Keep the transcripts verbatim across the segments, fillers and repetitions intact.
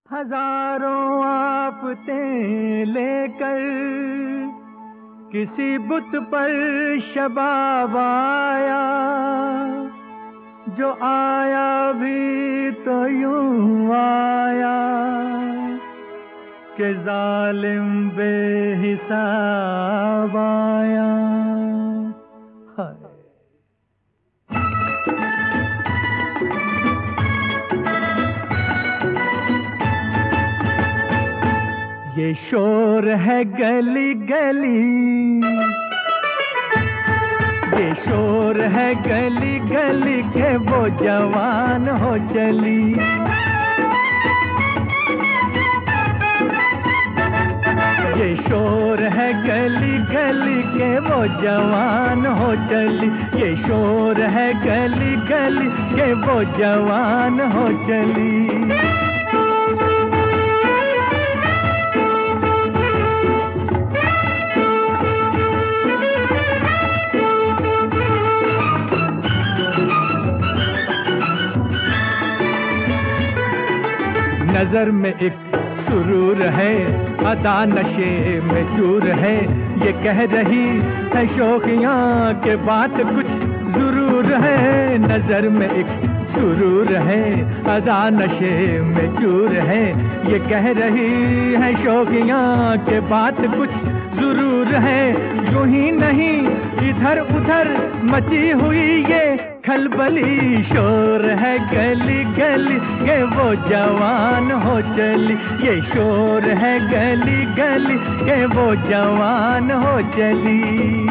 हजारों आफते लेकर किसी बुत पर शबाब आया, जो आया भी तो यूं आया कि जालिम बेहिसाब आया। ये शोर है गली गली, ये शोर है गली गली के वो जवान हो चली। ये शोर है गली गली के वो जवान हो चली। ये शोर है गली गली के वो जवान हो चली। नजर में एक सुरूर है, अदा नशे में चूर है। ये कह रही है शौकियाँ के बात कुछ जरूर है। नजर में एक सुरूर है, अदा नशे में चूर है। ये कह रही है शौकियाँ के बात कुछ जरूर है। यूं ही नहीं इधर उधर मची हुई ये खलबली। शोर है गली गली के वो जवान हो चली। ये शोर है गली गली के वो जवान हो चली।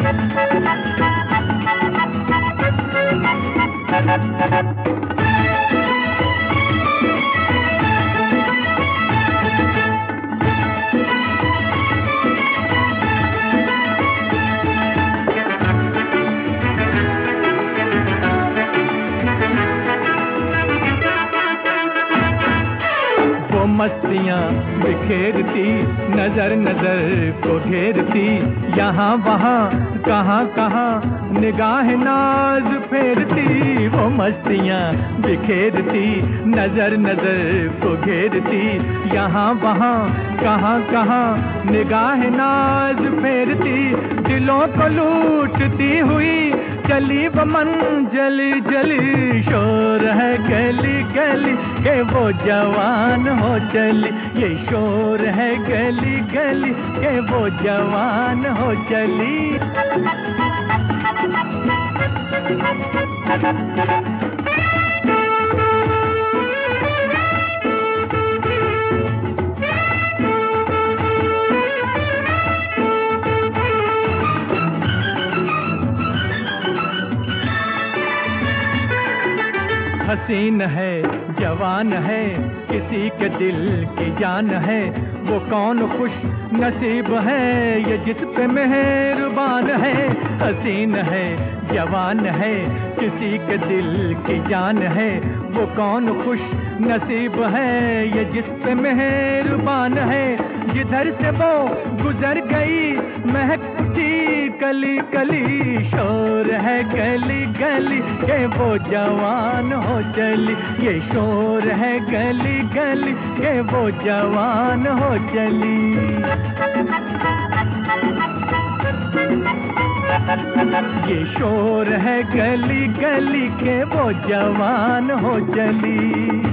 मस्तियाँ बिखेरती, नजर नजर को घेरती। यहाँ वहाँ कहाँ कहाँ निगाह नाज फेरती। वो मस्तियाँ बिखेरती, नजर नजर को घेरती। यहाँ वहाँ कहाँ कहाँ निगाह नाज फेरती। दिलों को लूटती हुई चली वो मंजली जली। शोर है गली गली के वो जवान हो चली। ये शोर है गली गली के वो जवान हो चली। हसीन है जवान है, किसी के दिल की जान है। वो कौन खुश नसीब है ये जिस पे मेहरबान है। हसीन है जवान है, किसी के दिल की जान है। वो कौन खुश नसीब है ये जिस पे मेहरबान है। जिधर से वो गुजर गई महक उठी कली कली। शोर है गली गली के वो जवान हो चली। ये शोर है गली गली के वो जवान हो चली। ये शोर है गली गली के वो जवान हो चली।